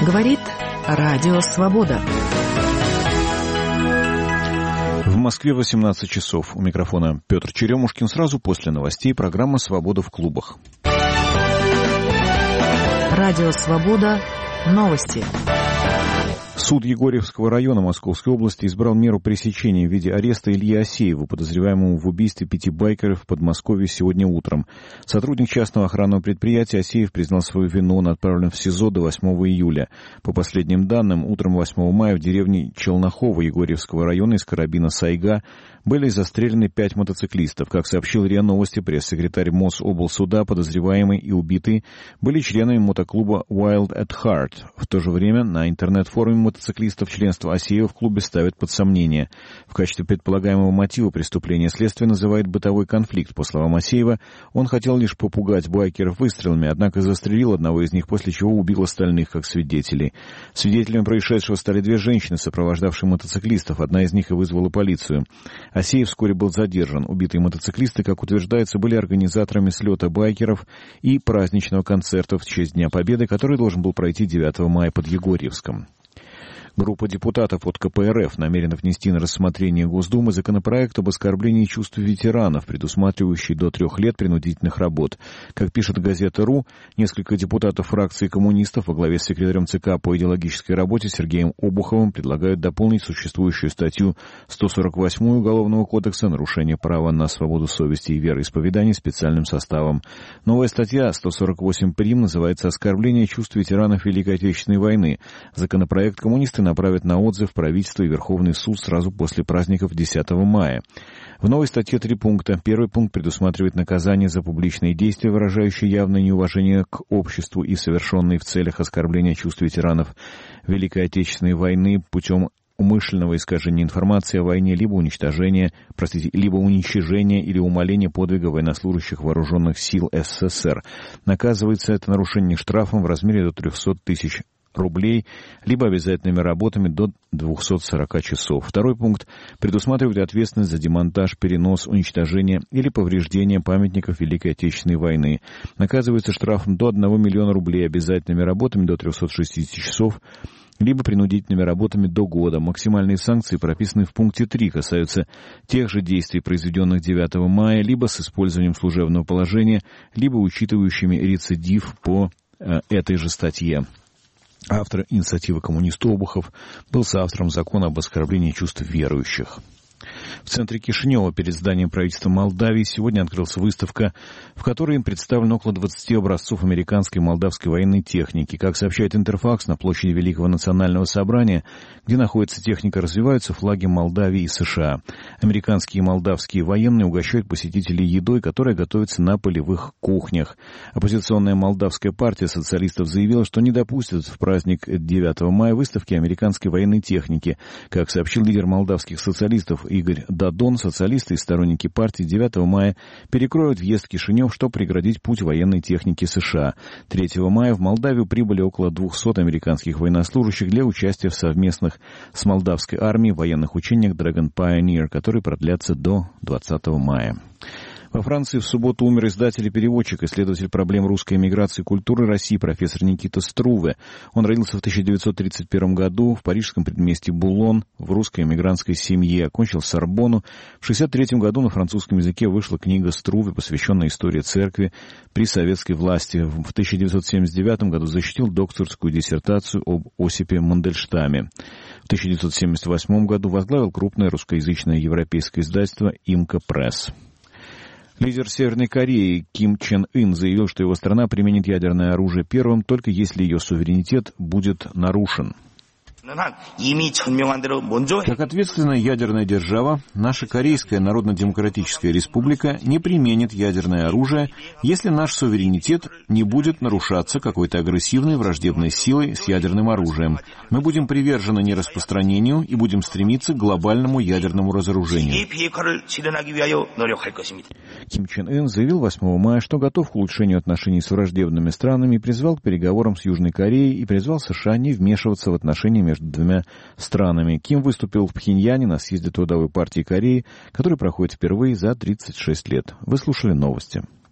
Говорит Радио Свобода. В Москве 18 часов. У микрофона Петр Черемушкин. Сразу после новостей программа «Свобода в клубах». Радио Свобода. Новости. Суд Егорьевского района Московской области избрал меру пресечения в виде ареста Ильи Асеева, подозреваемому в убийстве 5 байкеров в Подмосковье сегодня утром. Сотрудник частного охранного предприятия Асеев признал свою вину, он отправлен в СИЗО до 8 июля. По последним данным, утром 8 мая в деревне Челнохово Егорьевского района из карабина «Сайга» были застрелены 5 мотоциклистов. Как сообщил РИА Новости, пресс-секретарь Мособлсуда, подозреваемый и убитый были членами мотоклуба Wild at Heart. В то же время на интернет-форуме мотоциклистов членство Асеева в клубе ставят под сомнение. В качестве предполагаемого мотива преступления следствие называет бытовой конфликт. По словам Асеева, он хотел лишь попугать байкеров выстрелами, однако застрелил одного из них, после чего убил остальных как свидетелей. Свидетелями происшедшего стали 2 женщины, сопровождавшие мотоциклистов. Одна из них и вызвала полицию. Асеев вскоре был задержан. Убитые мотоциклисты, как утверждается, были организаторами слета байкеров и праздничного концерта в честь Дня Победы, который должен был пройти 9 мая под Егорьевском. Группа депутатов от КПРФ намерена внести на рассмотрение Госдумы законопроект об оскорблении чувств ветеранов, предусматривающий до 3 лет принудительных работ. Как пишет газета «РУ», несколько депутатов фракции коммунистов во главе с секретарем ЦК по идеологической работе Сергеем Обуховым предлагают дополнить существующую статью 148 Уголовного кодекса «Нарушение права на свободу совести и вероисповедания» специальным составом. Новая статья 148 прим. Называется «Оскорбление чувств ветеранов Великой Отечественной войны». Законопроект коммунисты направят на отзыв правительство и Верховный суд сразу после праздников 10 мая. В новой статье 3 пункта. Первый пункт предусматривает наказание за публичные действия, выражающие явное неуважение к обществу и совершенные в целях оскорбления чувств ветеранов Великой Отечественной войны путем умышленного искажения информации о войне, либо уничтожения или умаления подвига военнослужащих вооруженных сил СССР. Наказывается это нарушение штрафом в размере до 300 тысяч рублей, либо обязательными работами до 240 часов. Второй пункт предусматривает ответственность за демонтаж, перенос, уничтожение или повреждение памятников Великой Отечественной войны. Наказывается штрафом до 1 миллиона рублей, обязательными работами до 360 часов, либо принудительными работами до года. Максимальные санкции прописаны в пункте 3, касаются тех же действий, произведенных 9 мая, либо с использованием служебного положения, либо учитывающими рецидив по этой же статье. Автор инициативы коммунист Обухов был соавтором закона об оскорблении чувств верующих. В центре Кишинева перед зданием правительства Молдавии сегодня открылась выставка, в которой им представлено около 20 образцов американской и молдавской военной техники. Как сообщает Интерфакс, на площади Великого национального собрания, где находится техника, развиваются флаги Молдавии и США. Американские и молдавские военные угощают посетителей едой, которая готовится на полевых кухнях. Оппозиционная молдавская партия социалистов заявила, что не допустит в праздник 9 мая выставки американской военной техники. Как сообщил лидер молдавских социалистов Игорь Дадон, социалисты и сторонники партии 9 мая перекроют въезд в Кишинев, чтобы преградить путь военной техники США. 3 мая в Молдавию прибыли около 200 американских военнослужащих для участия в совместных с молдавской армией военных учениях Dragon Pioneer, которые продлятся до 20 мая. Во Франции в субботу умер издатель и переводчик, исследователь проблем русской эмиграции и культуры России профессор Никита Струве. Он родился в 1931 году в парижском предместье Булон в русской эмигрантской семье, окончил Сорбонну. В 1963 году на французском языке вышла книга Струве, посвященная истории церкви при советской власти. В 1979 году защитил докторскую диссертацию об Осипе Мандельштаме. В 1978 году возглавил крупное русскоязычное европейское издательство «Имка Пресс». Лидер Северной Кореи Ким Чен Ын заявил, что его страна применит ядерное оружие первым, только если ее суверенитет будет нарушен. Как ответственная ядерная держава, наша Корейская Народно-Демократическая Республика не применит ядерное оружие, если наш суверенитет не будет нарушаться какой-то агрессивной враждебной силой с ядерным оружием. Мы будем привержены нераспространению и будем стремиться к глобальному ядерному разоружению. Ким Чен Ын заявил 8 мая, что готов к улучшению отношений с враждебными странами, призвал к переговорам с Южной Кореей и призвал США не вмешиваться в отношения между двумя странами. Ким выступил в Пхеньяне на съезде Трудовой партии Кореи, который проходит впервые за 36 лет. Вы слушали новости.